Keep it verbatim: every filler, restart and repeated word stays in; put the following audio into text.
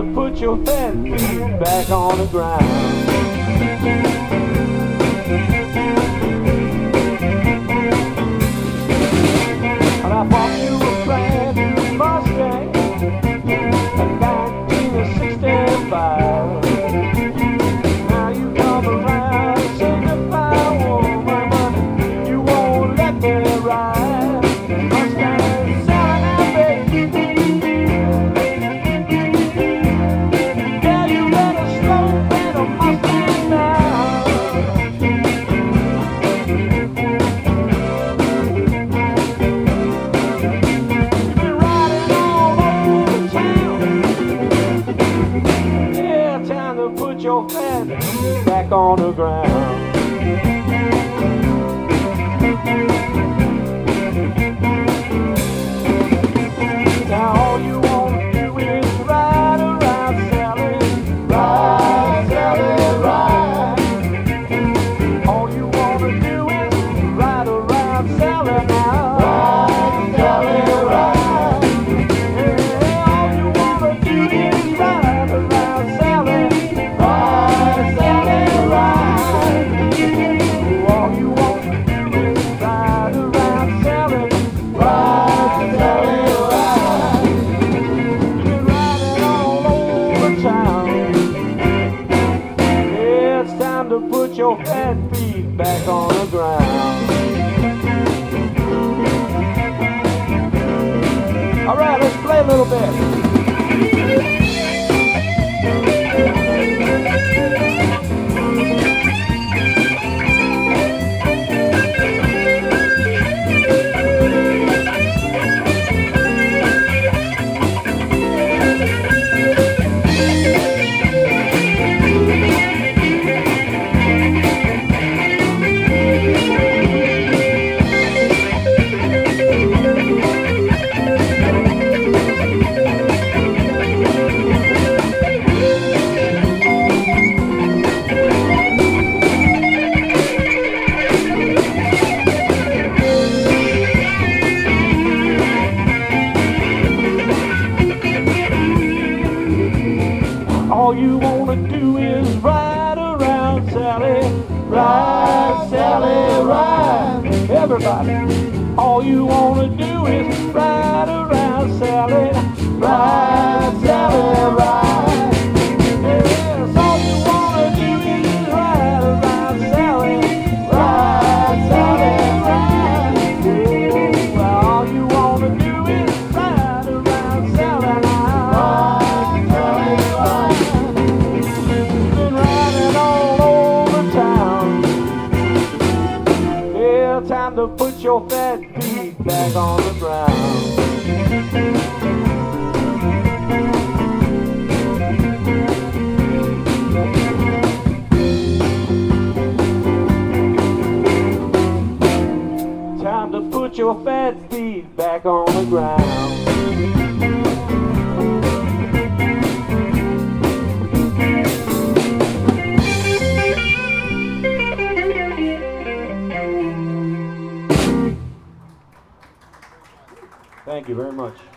to put your fat feet back on the ground. And I bought you a brand new Mustang in nineteen sixty-five. Now you come around and signify, woman, but you won't let me ride. Mustang selling out, baby. Yeah, you better slow down a Mustang now. You've been riding all over town. Yeah, time to put your fat back on the ground. Now all you wanna do is ride around, Sally, ride, Sally, ride. All you wanna do is ride around, Sally, now, ride, Sally, ride. Yeah, all you wanna do is ride around, Sally, ride, Sally, ride. All you wanna do is ride around, Sally, ride, Sally, ride. You've been riding all over town. Yeah, it's time to put your fat feet back on the ground. All right, let's play a little bit. All you wanna do is ride around, Sally, ride, Sally, ride. Everybody, all you wanna do is ride around, Sally, ride, Sally, ride. Yes, all you wanna do is ride around, Sally, ride, Sally, ride. Oh, well, all you wanna do is ride around, Sally, now, ride, Sally, ride. Been riding all over town. Yeah, time to put your fat feet back on the ground. Time to put your fat feet back on the ground. Thank you very much.